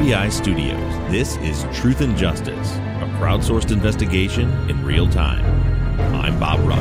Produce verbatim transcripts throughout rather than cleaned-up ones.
three i Studios, this is Truth and Justice, a crowdsourced investigation in real time. I'm Bob Ruff.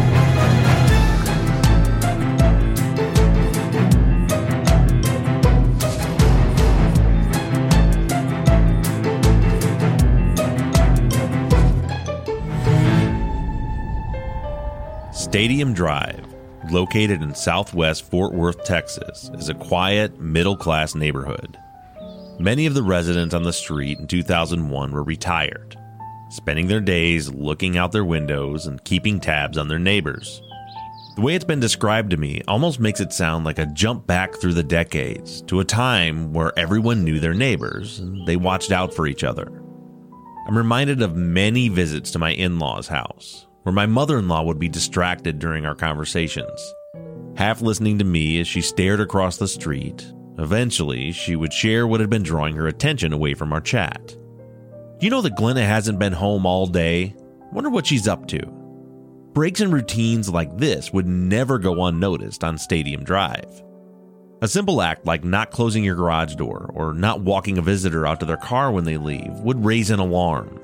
Stadium Drive, located in southwest Fort Worth, Texas, is a quiet, middle-class neighborhood. Many of the residents on the street in two thousand one were retired, spending their days looking out their windows and keeping tabs on their neighbors. The way it's been described to me almost makes it sound like a jump back through the decades to a time where everyone knew their neighbors and they watched out for each other. I'm reminded of many visits to my in-laws' house, where my mother-in-law would be distracted during our conversations, half listening to me as she stared across the street. Eventually, she would share what had been drawing her attention away from our chat. You know that Glenna hasn't been home all day? Wonder what she's up to. Breaks in routines like this would never go unnoticed on Stadium Drive. A simple act like not closing your garage door or not walking a visitor out to their car when they leave would raise an alarm.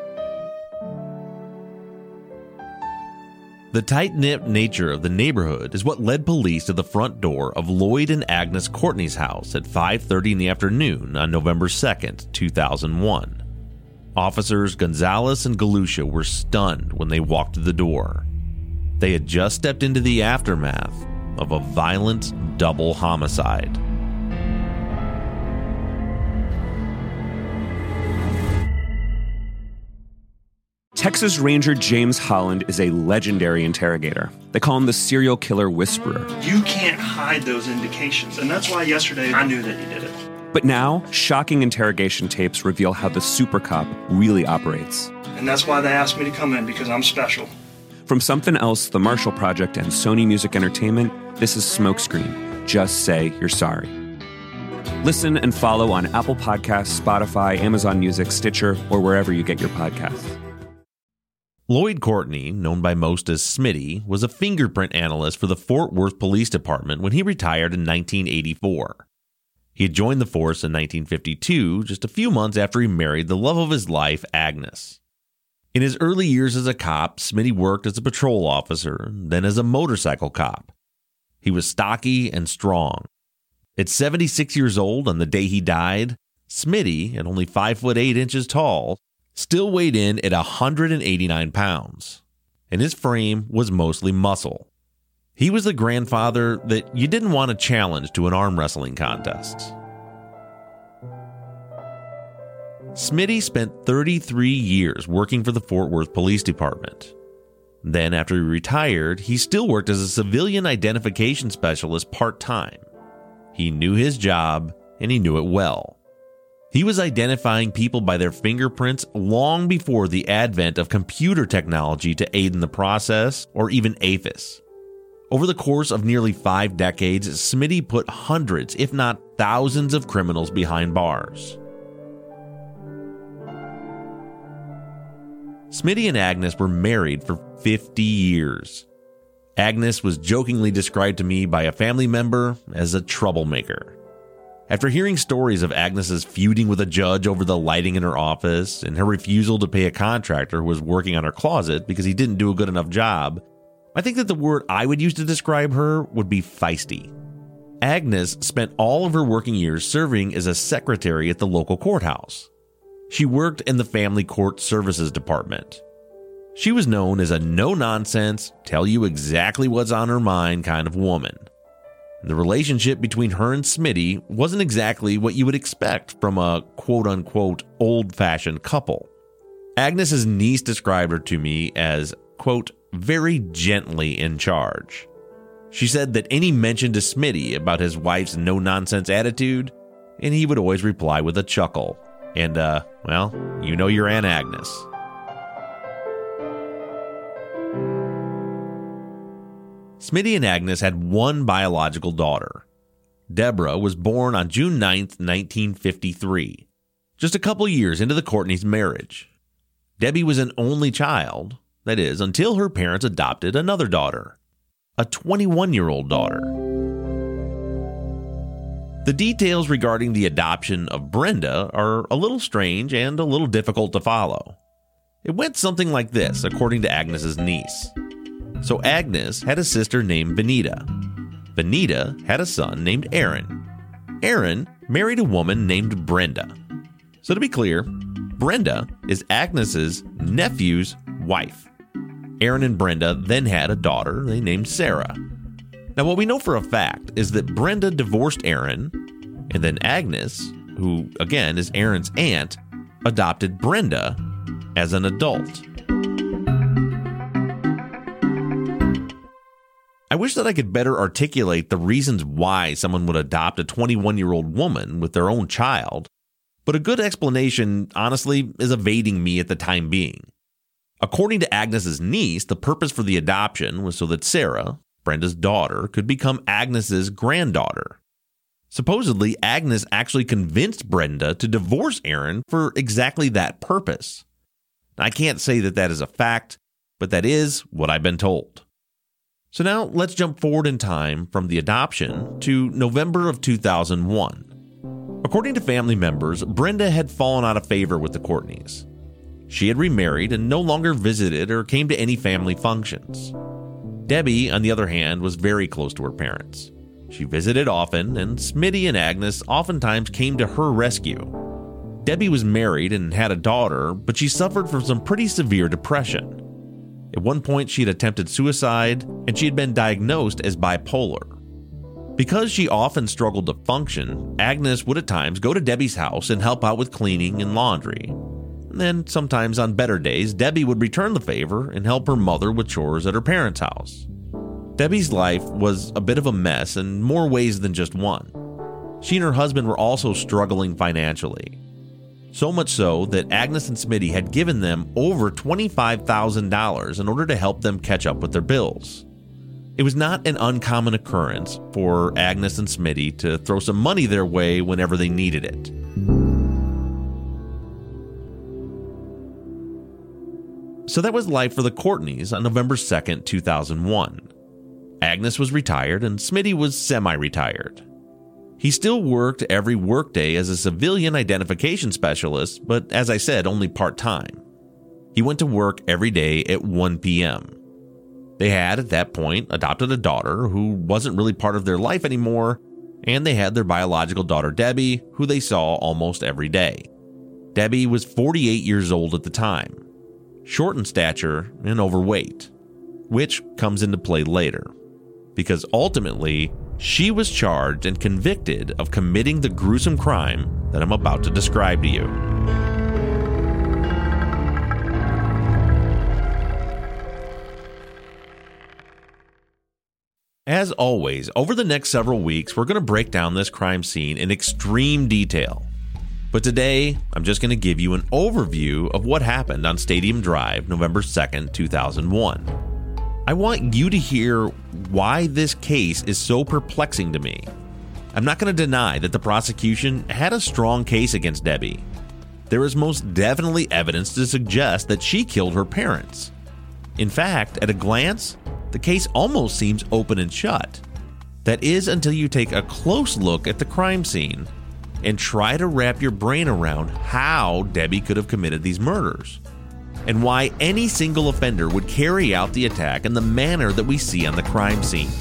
The tight-knit nature of the neighborhood is what led police to the front door of Lloyd and Agnes Courtney's house at five thirty in the afternoon on November second, two thousand one. Officers Gonzalez and Galusha were stunned when they walked to the door. They had just stepped into the aftermath of a violent double homicide. Texas Ranger James Holland is a legendary interrogator. They call him the serial killer whisperer. You can't hide those indications, and that's why yesterday I knew that he did it. But now, shocking interrogation tapes reveal how the super cop really operates. And that's why they asked me to come in, because I'm special. From Something Else, The Marshall Project, and Sony Music Entertainment, this is Smokescreen. Just say you're sorry. Listen and follow on Apple Podcasts, Spotify, Amazon Music, Stitcher, or wherever you get your podcasts. Lloyd Courtney, known by most as Smitty, was a fingerprint analyst for the Fort Worth Police Department when he retired in nineteen eighty-four. He had joined the force in nineteen fifty-two, just a few months after he married the love of his life, Agnes. In his early years as a cop, Smitty worked as a patrol officer, then as a motorcycle cop. He was stocky and strong. At seventy-six years old on the day he died, Smitty, at only five foot eight inches tall, still weighed in at one hundred eighty-nine pounds, and his frame was mostly muscle. He was the grandfather that you didn't want to challenge to an arm wrestling contest. Smitty spent thirty-three years working for the Fort Worth Police Department. Then, after he retired, he still worked as a civilian identification specialist part-time. He knew his job, and he knew it well. He was identifying people by their fingerprints long before the advent of computer technology to aid in the process, or even A F I S. Over the course of nearly five decades, Smitty put hundreds, if not thousands, of criminals behind bars. Smitty and Agnes were married for fifty years. Agnes was jokingly described to me by a family member as a troublemaker. After hearing stories of Agnes's feuding with a judge over the lighting in her office and her refusal to pay a contractor who was working on her closet because he didn't do a good enough job, I think that the word I would use to describe her would be feisty. Agnes spent all of her working years serving as a secretary at the local courthouse. She worked in the Family Court Services Department. She was known as a no-nonsense, tell you exactly what's on her mind kind of woman. The relationship between her and Smitty wasn't exactly what you would expect from a quote-unquote old-fashioned couple. Agnes's niece described her to me as, quote, very gently in charge. She said that any mention to Smitty about his wife's no-nonsense attitude, and he would always reply with a chuckle. And, uh, well, you know your Aunt Agnes. Smitty and Agnes had one biological daughter. Deborah was born on June ninth, nineteen fifty-three, just a couple years into the Courtneys' marriage. Debbie was an only child, that is, until her parents adopted another daughter, a twenty-one-year-old daughter. The details regarding the adoption of Brenda are a little strange and a little difficult to follow. It went something like this, according to Agnes's niece. So Agnes had a sister named Benita. Benita had a son named Aaron. Aaron married a woman named Brenda. So to be clear, Brenda is Agnes's nephew's wife. Aaron and Brenda then had a daughter they named Sarah. Now, what we know for a fact is that Brenda divorced Aaron, and then Agnes, who again is Aaron's aunt, adopted Brenda as an adult. I wish that I could better articulate the reasons why someone would adopt a twenty-one-year-old woman with their own child, but a good explanation, honestly, is evading me at the time being. According to Agnes's niece, the purpose for the adoption was so that Sarah, Brenda's daughter, could become Agnes's granddaughter. Supposedly, Agnes actually convinced Brenda to divorce Aaron for exactly that purpose. I can't say that that is a fact, but that is what I've been told. So now let's jump forward in time from the adoption to November of two thousand one. According to family members, Brenda had fallen out of favor with the Courtneys. She had remarried and no longer visited or came to any family functions. Debbie, on the other hand, was very close to her parents. She visited often, and Smitty and Agnes oftentimes came to her rescue. Debbie was married and had a daughter, but she suffered from some pretty severe depression. At one point, she had attempted suicide, and she had been diagnosed as bipolar. Because she often struggled to function, Agnes would at times go to Debbie's house and help out with cleaning and laundry. And then, sometimes on better days, Debbie would return the favor and help her mother with chores at her parents' house. Debbie's life was a bit of a mess in more ways than just one. She and her husband were also struggling financially. So much so that Agnes and Smitty had given them over twenty-five thousand dollars in order to help them catch up with their bills. It was not an uncommon occurrence for Agnes and Smitty to throw some money their way whenever they needed it. So that was life for the Courtneys on November second, two thousand one. Agnes was retired and Smitty was semi-retired. He still worked every workday as a civilian identification specialist, but as I said, only part-time. He went to work every day at one p.m. They had, at that point, adopted a daughter who wasn't really part of their life anymore, and they had their biological daughter Debbie, who they saw almost every day. Debbie was forty-eight years old at the time, short in stature and overweight, which comes into play later, because ultimately, she was charged and convicted of committing the gruesome crime that I'm about to describe to you. As always, over the next several weeks, we're going to break down this crime scene in extreme detail. But today, I'm just going to give you an overview of what happened on Stadium Drive, November second, two thousand one. I want you to hear why this case is so perplexing to me. I'm not going to deny that the prosecution had a strong case against Debbie. There is most definitely evidence to suggest that she killed her parents. In fact, at a glance, the case almost seems open and shut. That is until you take a close look at the crime scene and try to wrap your brain around how Debbie could have committed these murders, and why any single offender would carry out the attack in the manner that we see on the crime scene.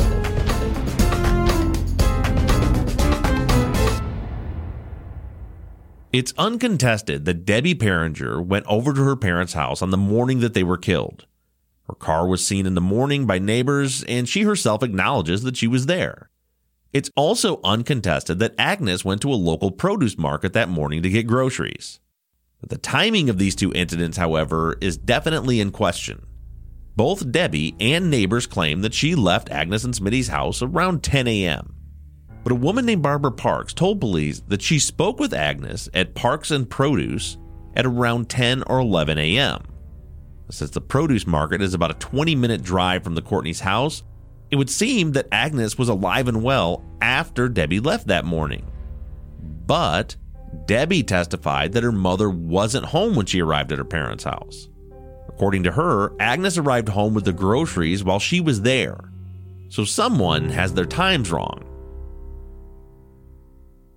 It's uncontested that Debbie Piringer went over to her parents' house on the morning that they were killed. Her car was seen in the morning by neighbors, and she herself acknowledges that she was there. It's also uncontested that Agnes went to a local produce market that morning to get groceries. The timing of these two incidents, however, is definitely in question. Both Debbie and neighbors claim that she left Agnes and Smitty's house around ten a.m. But a woman named Barbara Parks told police that she spoke with Agnes at Parks and Produce at around ten or eleven a.m. Since the produce market is about a twenty-minute drive from the Courtneys' house, it would seem that Agnes was alive and well after Debbie left that morning. But Debbie testified that her mother wasn't home when she arrived at her parents' house. According to her, Agnes arrived home with the groceries while she was there. So someone has their times wrong.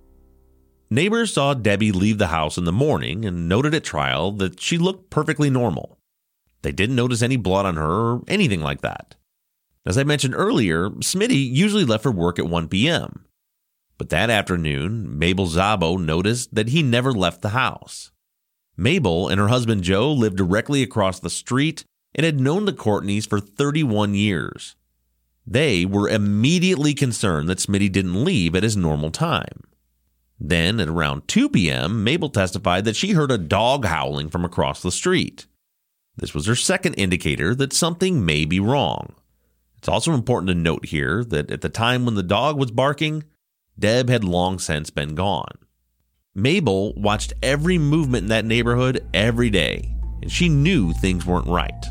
Neighbors saw Debbie leave the house in the morning and noted at trial that she looked perfectly normal. They didn't notice any blood on her or anything like that. As I mentioned earlier, Smitty usually left for work at one p.m. But that afternoon, Mabel Szabo noticed that he never left the house. Mabel and her husband Joe lived directly across the street and had known the Courtneys for thirty-one years. They were immediately concerned that Smitty didn't leave at his normal time. Then, at around two p.m., Mabel testified that she heard a dog howling from across the street. This was her second indicator that something may be wrong. It's also important to note here that at the time when the dog was barking, Deb had long since been gone. Mabel watched every movement in that neighborhood every day, and she knew things weren't right.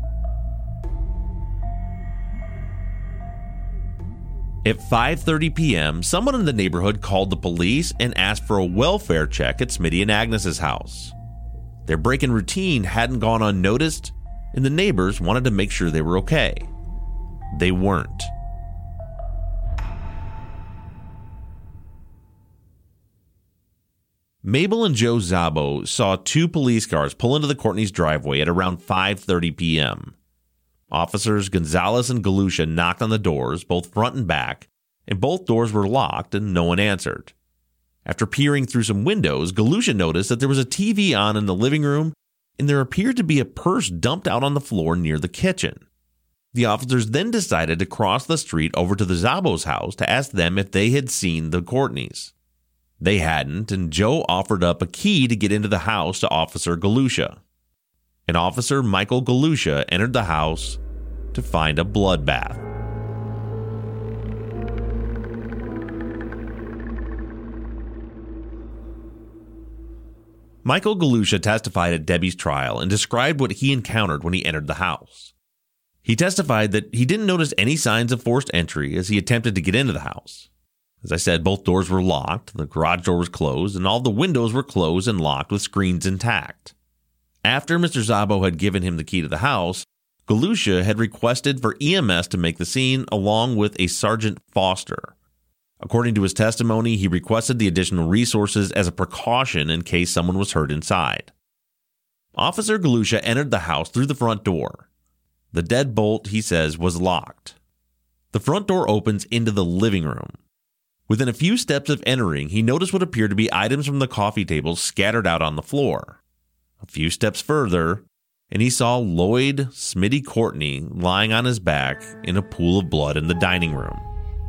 At five thirty p.m., someone in the neighborhood called the police and asked for a welfare check at Smitty and Agnes's house. Their break-in routine hadn't gone unnoticed, and the neighbors wanted to make sure they were okay. They weren't. Mabel and Joe Szabo saw two police cars pull into the Courtneys' driveway at around five thirty p.m. Officers Gonzalez and Galusha knocked on the doors, both front and back, and both doors were locked and no one answered. After peering through some windows, Galusha noticed that there was a T V on in the living room, and there appeared to be a purse dumped out on the floor near the kitchen. The officers then decided to cross the street over to the Szabos' house to ask them if they had seen the Courtneys. They hadn't, and Joe offered up a key to get into the house to Officer Galusha. An officer, Michael Galusha, entered the house to find a bloodbath. Michael Galusha testified at Debbie's trial and described what he encountered when he entered the house. He testified that he didn't notice any signs of forced entry as he attempted to get into the house. As I said, both doors were locked, the garage door was closed, and all the windows were closed and locked with screens intact. After Mister Szabo had given him the key to the house, Galusha had requested for E M S to make the scene along with a Sergeant Foster. According to his testimony, he requested the additional resources as a precaution in case someone was hurt inside. Officer Galusha entered the house through the front door. The deadbolt, he says, was locked. The front door opens into the living room. Within a few steps of entering, he noticed what appeared to be items from the coffee table scattered out on the floor. A few steps further, and he saw Lloyd Smitty Courtney lying on his back in a pool of blood in the dining room.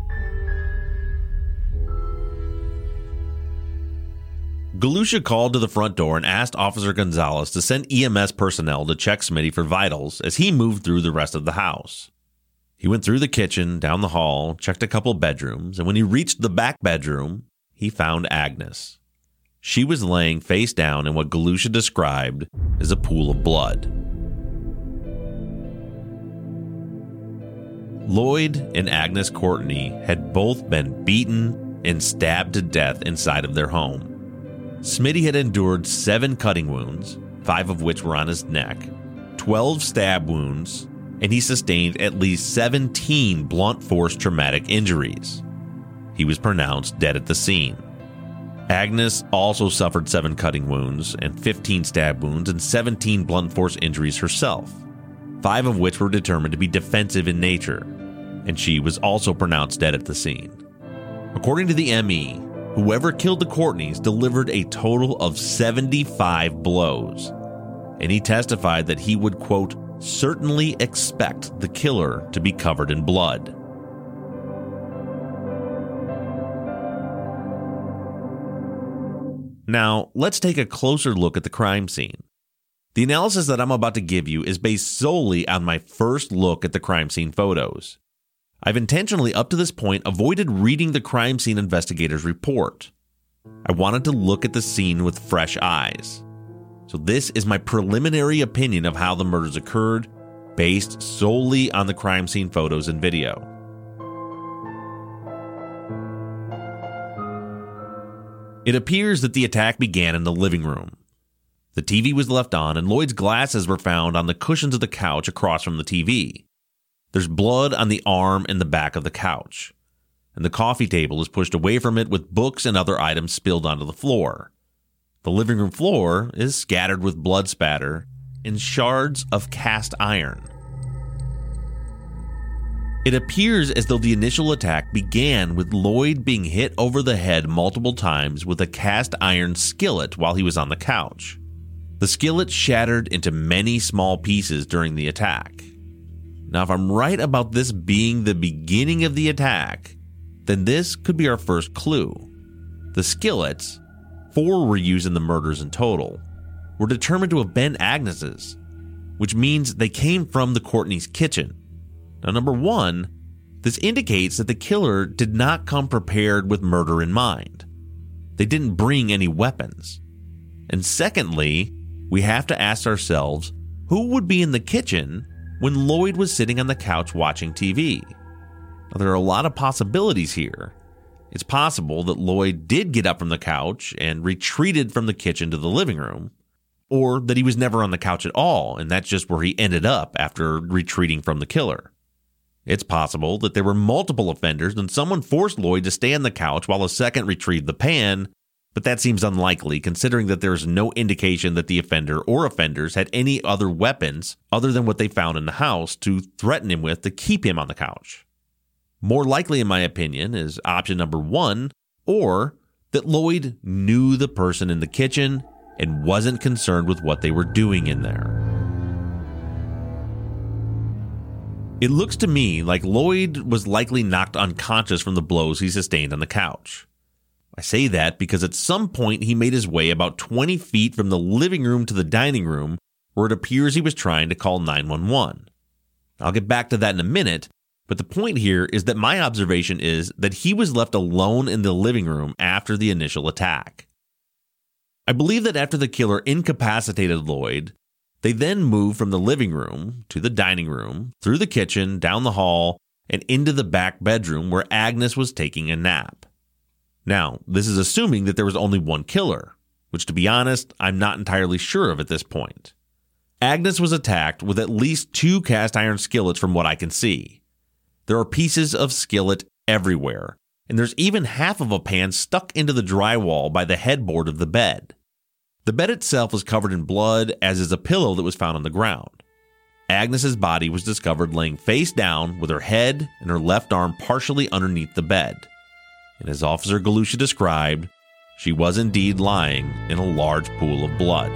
Galusha called to the front door and asked Officer Gonzalez to send E M S personnel to check Smitty for vitals as he moved through the rest of the house. He went through the kitchen, down the hall, checked a couple bedrooms, and when he reached the back bedroom, he found Agnes. She was laying face down in what Galusha described as a pool of blood. Lloyd and Agnes Courtney had both been beaten and stabbed to death inside of their home. Smitty had endured seven cutting wounds, five of which were on his neck, twelve stab wounds, and he sustained at least seventeen blunt force traumatic injuries. He was pronounced dead at the scene. Agnes also suffered seven cutting wounds and fifteen stab wounds and seventeen blunt force injuries herself, five of which were determined to be defensive in nature, and she was also pronounced dead at the scene. According to the M E, whoever killed the Courtneys delivered a total of seventy-five blows, and he testified that he would, quote, certainly expect the killer to be covered in blood. Now, let's take a closer look at the crime scene. The analysis that I'm about to give you is based solely on my first look at the crime scene photos. I've intentionally, up to this point, avoided reading the crime scene investigator's report. I wanted to look at the scene with fresh eyes. So this is my preliminary opinion of how the murders occurred, based solely on the crime scene photos and video. It appears that the attack began in the living room. The T V was left on, and Lloyd's glasses were found on the cushions of the couch across from the T V. There's blood on the arm and the back of the couch. and the coffee table is pushed away from it with books and other items spilled onto the floor. The living room floor is scattered with blood spatter and shards of cast iron. It appears as though the initial attack began with Lloyd being hit over the head multiple times with a cast iron skillet while he was on the couch. The skillet shattered into many small pieces during the attack. Now, if I'm right about this being the beginning of the attack, then this could be our first clue. The skillets, four were used in the murders in total, were determined to have been Agnes's, which means they came from the Courtney's kitchen. Now, number one, this indicates that the killer did not come prepared with murder in mind. They didn't bring any weapons. And secondly, we have to ask ourselves, who would be in the kitchen when Lloyd was sitting on the couch watching T V? Now, there are a lot of possibilities here. It's possible that Lloyd did get up from the couch and retreated from the kitchen to the living room, or that he was never on the couch at all, and that's just where he ended up after retreating from the killer. It's possible that there were multiple offenders and someone forced Lloyd to stay on the couch while a second retrieved the pan, but that seems unlikely considering that there is no indication that the offender or offenders had any other weapons other than what they found in the house to threaten him with to keep him on the couch. More likely, in my opinion, is option number one, or that Lloyd knew the person in the kitchen and wasn't concerned with what they were doing in there. It looks to me like Lloyd was likely knocked unconscious from the blows he sustained on the couch. I say that because at some point he made his way about twenty feet from the living room to the dining room, where it appears he was trying to call nine one one. I'll get back to that in a minute, but the point here is that my observation is that he was left alone in the living room after the initial attack. I believe that after the killer incapacitated Lloyd, they then moved from the living room to the dining room, through the kitchen, down the hall, and into the back bedroom where Agnes was taking a nap. Now, this is assuming that there was only one killer, which to be honest, I'm not entirely sure of at this point. Agnes was attacked with at least two cast iron skillets from what I can see. There are pieces of skillet everywhere, and there's even half of a pan stuck into the drywall by the headboard of the bed. The bed itself was covered in blood, as is a pillow that was found on the ground. Agnes's body was discovered laying face down with her head and her left arm partially underneath the bed. And as Officer Galusha described, she was indeed lying in a large pool of blood.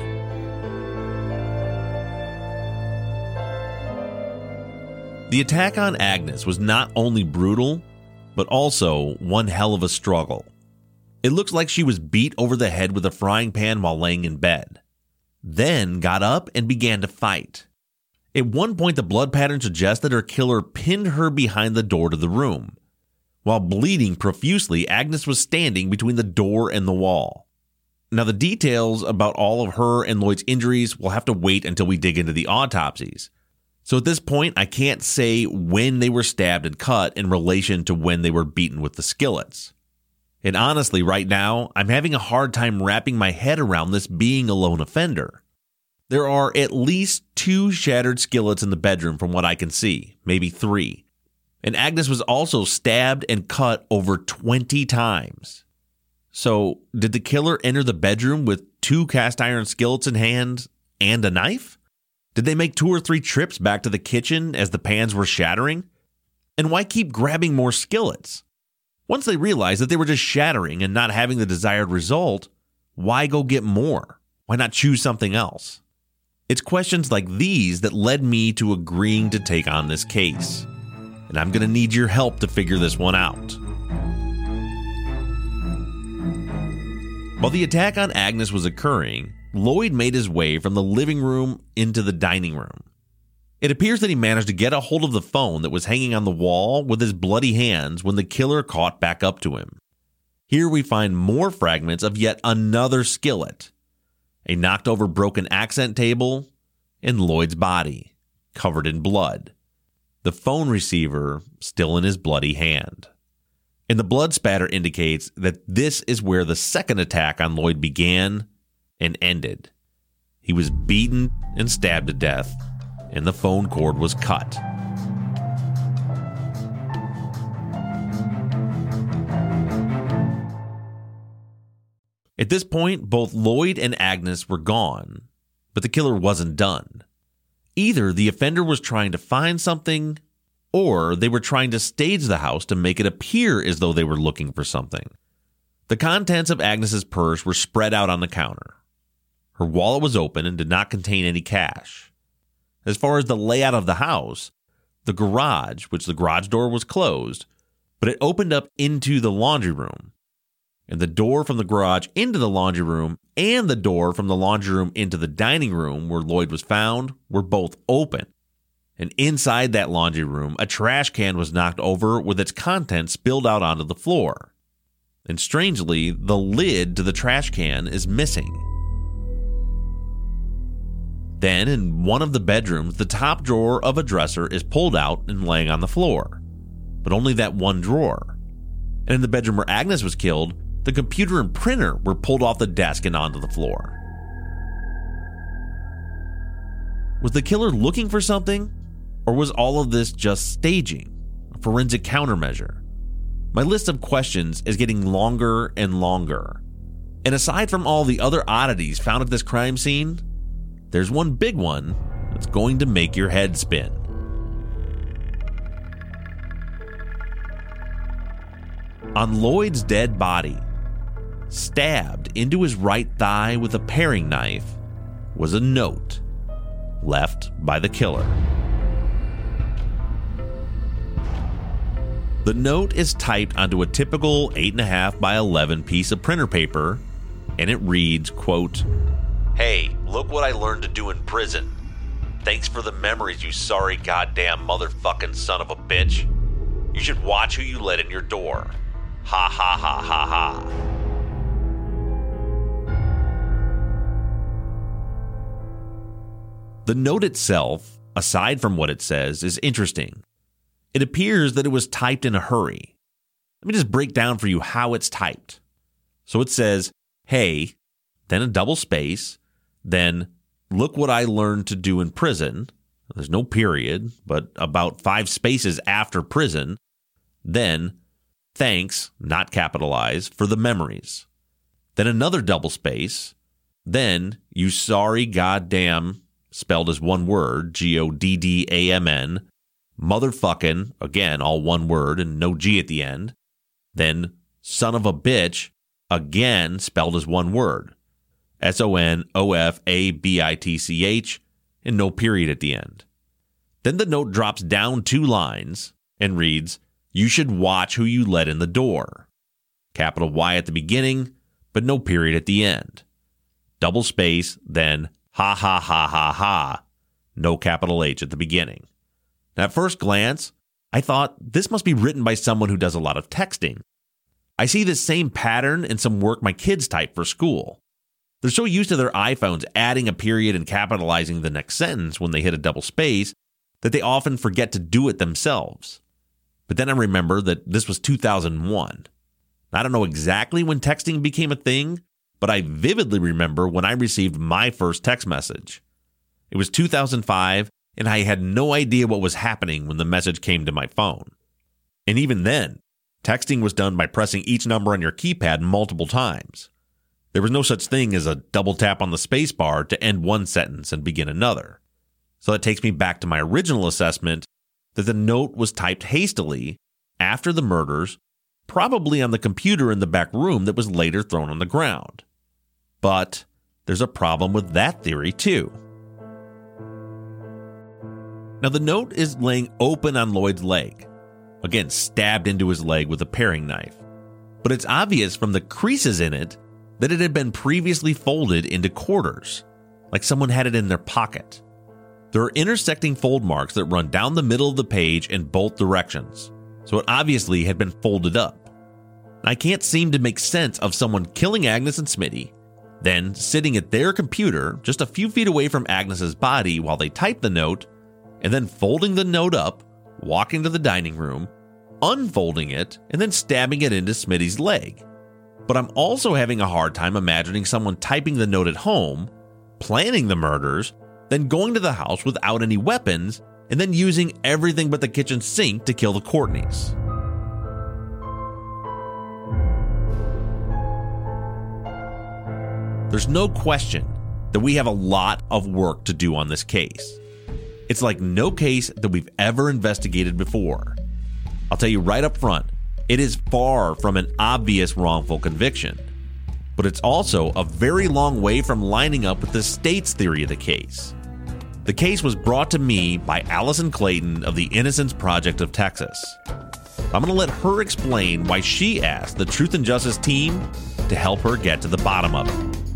The attack on Agnes was not only brutal, but also one hell of a struggle. It looks like she was beat over the head with a frying pan while laying in bed, then got up and began to fight. At one point, the blood pattern suggests that her killer pinned her behind the door to the room. While bleeding profusely, Agnes was standing between the door and the wall. Now, the details about all of her and Lloyd's injuries will have to wait until we dig into the autopsies. So at this point, I can't say when they were stabbed and cut in relation to when they were beaten with the skillets. And honestly, right now, I'm having a hard time wrapping my head around this being a lone offender. There are at least two shattered skillets in the bedroom from what I can see, maybe three. And Agnes was also stabbed and cut over twenty times. So, did the killer enter the bedroom with two cast iron skillets in hand and a knife? Did they make two or three trips back to the kitchen as the pans were shattering? And why keep grabbing more skillets? Once they realized that they were just shattering and not having the desired result, why go get more? Why not choose something else? It's questions like these that led me to agreeing to take on this case. And I'm going to need your help to figure this one out. While the attack on Agnes was occurring, Lloyd made his way from the living room into the dining room. It appears that he managed to get a hold of the phone that was hanging on the wall with his bloody hands when the killer caught back up to him. Here we find more fragments of yet another skillet, a knocked over broken accent table, and Lloyd's body, covered in blood. The phone receiver still in his bloody hand. And the blood spatter indicates that this is where the second attack on Lloyd began and ended. He was beaten and stabbed to death, and the phone cord was cut. At this point, both Lloyd and Agnes were gone, but the killer wasn't done. Either the offender was trying to find something, or they were trying to stage the house to make it appear as though they were looking for something. The contents of Agnes's purse were spread out on the counter. Her wallet was open and did not contain any cash. As far as the layout of the house, the garage, which the garage door was closed, but it opened up into the laundry room. And the door from the garage into the laundry room and the door from the laundry room into the dining room where Lloyd was found were both open. And inside that laundry room, a trash can was knocked over with its contents spilled out onto the floor. And strangely, the lid to the trash can is missing. Then, in one of the bedrooms, the top drawer of a dresser is pulled out and laying on the floor, but only that one drawer. And in the bedroom where Agnes was killed, the computer and printer were pulled off the desk and onto the floor. Was the killer looking for something, or was all of this just staging, a forensic countermeasure? My list of questions is getting longer and longer. And aside from all the other oddities found at this crime scene, there's one big one that's going to make your head spin. On Lloyd's dead body, stabbed into his right thigh with a paring knife, was a note left by the killer. The note is typed onto a typical eight point five by eleven piece of printer paper, and it reads, quote, "Hey, look what I learned to do in prison. Thanks for the memories, you sorry goddamn motherfucking son of a bitch. You should watch who you let in your door. Ha ha ha ha ha." The note itself, aside from what it says, is interesting. It appears that it was typed in a hurry. Let me just break down for you how it's typed. So it says, "Hey," then a double space, then "look what I learned to do in prison." There's no period, but about five spaces after prison. Then, "thanks," not capitalized, "for the memories." Then another double space. Then, "you sorry goddamn," spelled as one word, G O D D A M N, "motherfucking," again, all one word and no G at the end. Then, "son of a bitch," again, spelled as one word, S O N O F A B I T C H, and no period at the end. Then the note drops down two lines and reads, "You should watch who you let in the door." Capital Y at the beginning, but no period at the end. Double space, then "ha ha ha ha ha," no capital H at the beginning. Now, at first glance, I thought this must be written by someone who does a lot of texting. I see this same pattern in some work my kids type for school. They're so used to their iPhones adding a period and capitalizing the next sentence when they hit a double space that they often forget to do it themselves. But then I remember that this was two thousand one. I don't know exactly when texting became a thing, but I vividly remember when I received my first text message. It was two thousand five, and I had no idea what was happening when the message came to my phone. And even then, texting was done by pressing each number on your keypad multiple times. There was no such thing as a double tap on the space bar to end one sentence and begin another. So that takes me back to my original assessment that the note was typed hastily after the murders, probably on the computer in the back room that was later thrown on the ground. But there's a problem with that theory too. Now the note is laying open on Lloyd's leg, again stabbed into his leg with a paring knife. But it's obvious from the creases in it that it had been previously folded into quarters, like someone had it in their pocket. There are intersecting fold marks that run down the middle of the page in both directions, so it obviously had been folded up. I can't seem to make sense of someone killing Agnes and Smitty, then sitting at their computer just a few feet away from Agnes's body while they type the note, and then folding the note up, walking to the dining room, unfolding it, and then stabbing it into Smitty's leg. But I'm also having a hard time imagining someone typing the note at home, planning the murders, then going to the house without any weapons, and then using everything but the kitchen sink to kill the Courtneys. there's no question that we have a lot of work to do on this case. It's like no case that we've ever investigated before. I'll tell you right up front, it is far from an obvious wrongful conviction, but it's also a very long way from lining up with the state's theory of the case. The case was brought to me by Allison Clayton of the Innocence Project of Texas. I'm going to let her explain why she asked the Truth and Justice team to help her get to the bottom of it.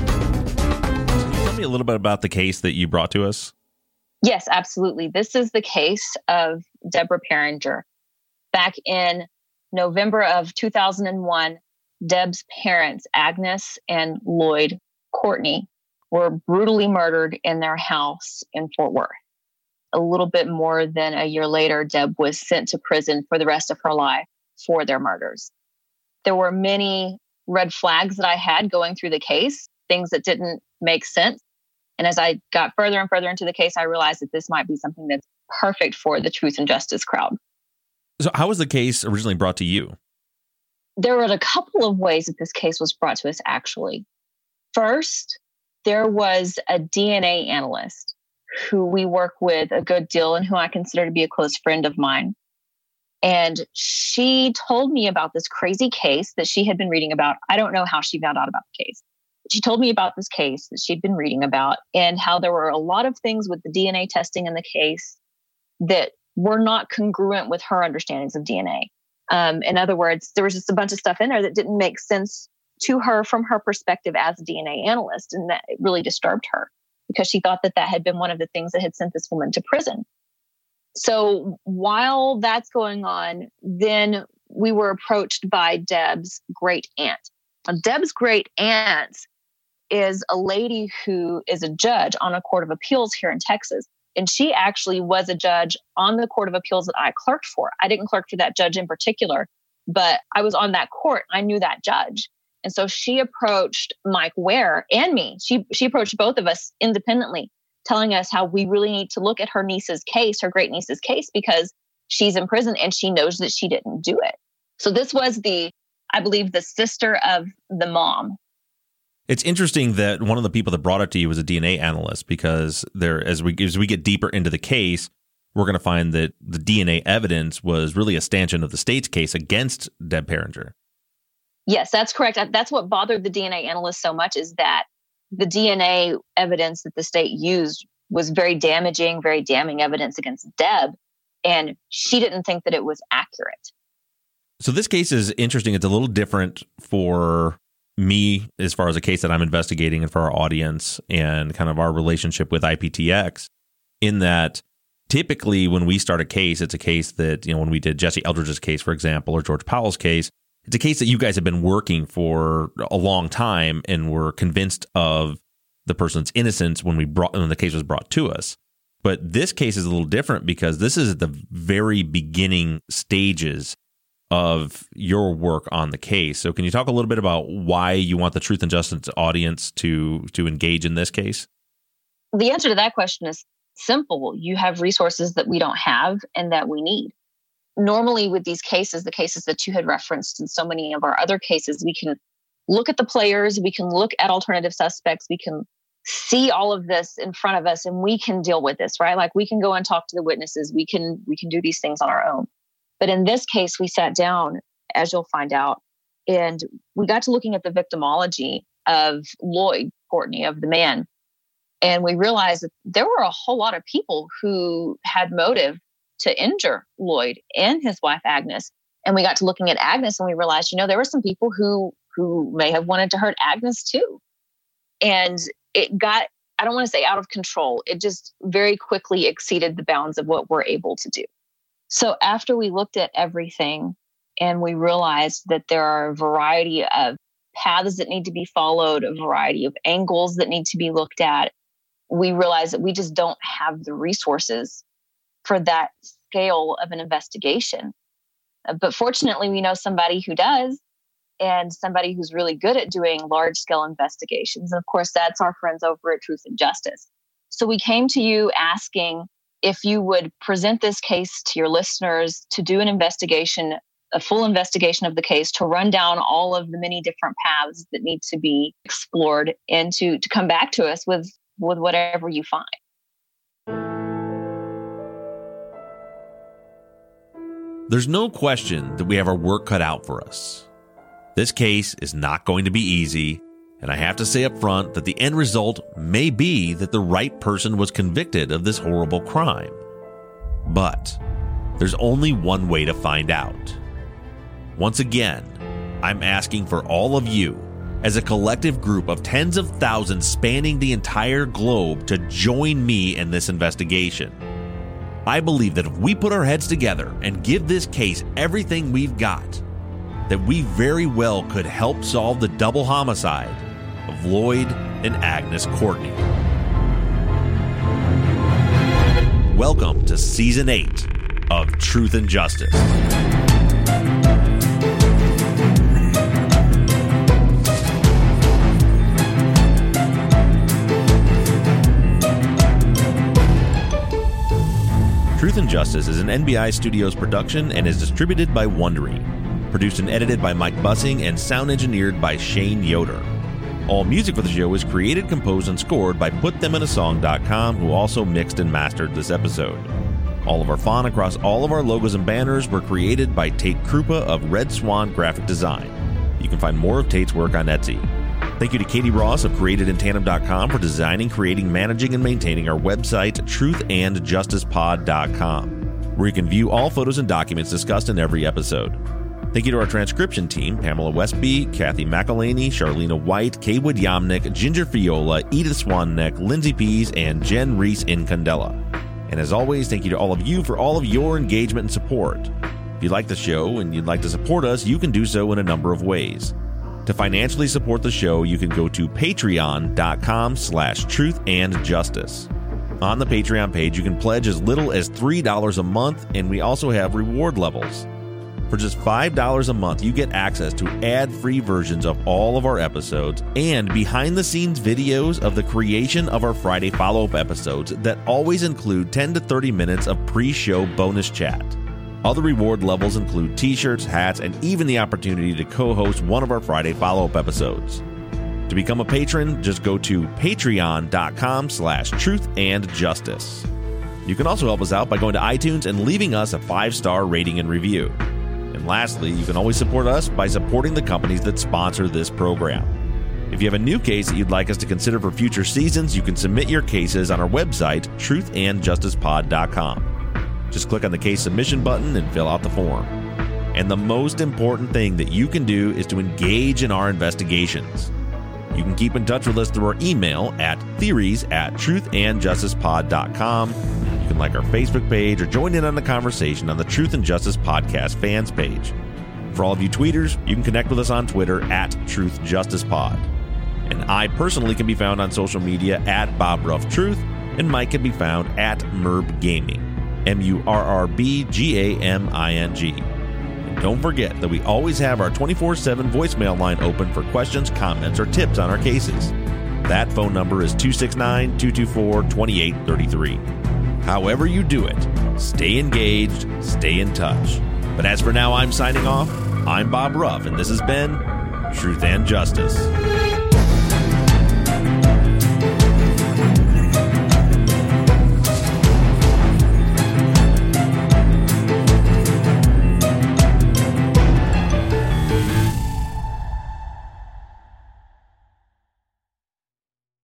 Can you tell me a little bit about the case that you brought to us? Yes, absolutely. This is the case of Deborah Piringer. Back in November of two thousand one, Deb's parents, Agnes and Lloyd Courtney, were brutally murdered in their house in Fort Worth. A little bit more than a year later, Deb was sent to prison for the rest of her life for their murders. There were many red flags that I had going through the case, things that didn't make sense. And as I got further and further into the case, I realized that this might be something that's perfect for the Truth and Justice crowd. So how was the case originally brought to you? There were a couple of ways that this case was brought to us, actually. First, there was a D N A analyst who we work with a good deal and who I consider to be a close friend of mine. And she told me about this crazy case that she had been reading about. I don't know how she found out about the case. She told me about this case that she'd been reading about and how there were a lot of things with the D N A testing in the case that were not congruent with her understandings of D N A. Um, in other words, there was just a bunch of stuff in there that didn't make sense to her from her perspective as a D N A analyst. And that really disturbed her because she thought that that had been one of the things that had sent this woman to prison. So while that's going on, then we were approached by Deb's great aunt. Now, Deb's great aunt is a lady who is a judge on a court of appeals here in Texas. And she actually was a judge on the court of appeals that I clerked for. I didn't clerk for that judge in particular, but I was on that court. I knew that judge. And so she approached Mike Ware and me. She she approached both of us independently, telling us how we really need to look at her niece's case, her great niece's case, because she's in prison and she knows that she didn't do it. So this was the, I believe, the sister of the mom. It's interesting that one of the people that brought it to you was a D N A analyst, because there, as we as we get deeper into the case, we're going to find that the D N A evidence was really a stanchion of the state's case against Deb Piringer. Yes, that's correct. That's what bothered the D N A analyst so much, is that the D N A evidence that the state used was very damaging, very damning evidence against Deb, and she didn't think that it was accurate. So this case is interesting. It's a little different for me as far as a case that I'm investigating and for our audience and kind of our relationship with I P T X, in that typically when we start a case, it's a case that, you know, when we did Jesse Eldridge's case, for example, or George Powell's case, it's a case that you guys have been working for a long time and were convinced of the person's innocence when we brought when the case was brought to us. But this case is a little different because this is at the very beginning stages of your work on the case. So can you talk a little bit about why you want the Truth and Justice audience to to engage in this case? The answer to that question is simple. You have resources that we don't have and that we need. Normally with these cases, the cases that you had referenced in so many of our other cases, we can look at the players, we can look at alternative suspects, we can see all of this in front of us and we can deal with this, right? Like we can go and talk to the witnesses, we can we can do these things on our own. But in this case, we sat down, as you'll find out, and we got to looking at the victimology of Lloyd Courtney, of the man. And we realized that there were a whole lot of people who had motive to injure Lloyd and his wife, Agnes. And we got to looking at Agnes and we realized, you know, there were some people who who may have wanted to hurt Agnes too. And it got, I don't want to say out of control. It just very quickly exceeded the bounds of what we're able to do. So after we looked at everything and we realized that there are a variety of paths that need to be followed, a variety of angles that need to be looked at, we realized that we just don't have the resources for that scale of an investigation. But fortunately, we know somebody who does, and somebody who's really good at doing large scale investigations. And of course, that's our friends over at Truth and Justice. So we came to you asking if you would present this case to your listeners to do an investigation a full investigation of the case to run down all of the many different paths that need to be explored and to, to come back to us with, with whatever you find. There's no question that we have our work cut out for us. This case is not going to be easy, and I have to say up front that the end result may be that the right person was convicted of this horrible crime. But there's only one way to find out. Once again, I'm asking for all of you, as a collective group of tens of thousands spanning the entire globe, to join me in this investigation. I believe that if we put our heads together and give this case everything we've got, that we very well could help solve the double homicide of Lloyd and Agnes Courtney. Welcome to Season eight of Truth and Justice. Truth and Justice is an N B I Studios production and is distributed by Wondery. Produced and edited by Mike Bussing and sound engineered by Shane Yoder. All music for the show is created, composed, and scored by put them in a song dot com, who also mixed and mastered this episode. All of our font across all of our logos and banners were created by Tate Krupa of Red Swan Graphic Design. You can find more of Tate's work on Etsy. Thank you to Katie Ross of created in tandem dot com for designing, creating, managing, and maintaining our website, truth and justice pod dot com, where you can view all photos and documents discussed in every episode. Thank you to our transcription team, Pamela Westby, Kathy McElhaney, Charlena White, Kaywood Yamnick, Ginger Fiola, Edith Swanneck, Lindsay Pease, and Jen Reese Incandela. And as always, thank you to all of you for all of your engagement and support. If you like the show and you'd like to support us, you can do so in a number of ways. To financially support the show, you can go to patreon dot com slash truth and justice. On the Patreon page, you can pledge as little as three dollars a month, and we also have reward levels. For just five dollars a month, you get access to ad-free versions of all of our episodes and behind-the-scenes videos of the creation of our Friday follow-up episodes that always include ten to thirty minutes of pre-show bonus chat. Other reward levels include t-shirts, hats, and even the opportunity to co-host one of our Friday follow-up episodes. To become a patron, just go to patreon dot com slash truth and justice. You can also help us out by going to iTunes and leaving us a five-star rating and review. And lastly, you can always support us by supporting the companies that sponsor this program. If you have a new case that you'd like us to consider for future seasons, you can submit your cases on our website, truth and justice pod dot com. Just click on the case submission button and fill out the form. And the most important thing that you can do is to engage in our investigations. You can keep in touch with us through our email at theories at truth and justice pod dot com. You can like our Facebook page or join in on the conversation on the Truth and Justice Podcast fans page. For all of you tweeters, you can connect with us on Twitter at Truth Justice Pod. And I personally can be found on social media at Bob Ruff Truth, and Mike can be found at Murb Gaming. M U R R B G A M I N G. And don't forget that we always have our twenty-four seven voicemail line open for questions, comments, or tips on our cases. That phone number is two six nine, two two four, two eight three three. However you do it, stay engaged, stay in touch. But as for now, I'm signing off. I'm Bob Ruff, and this has been Truth and Justice.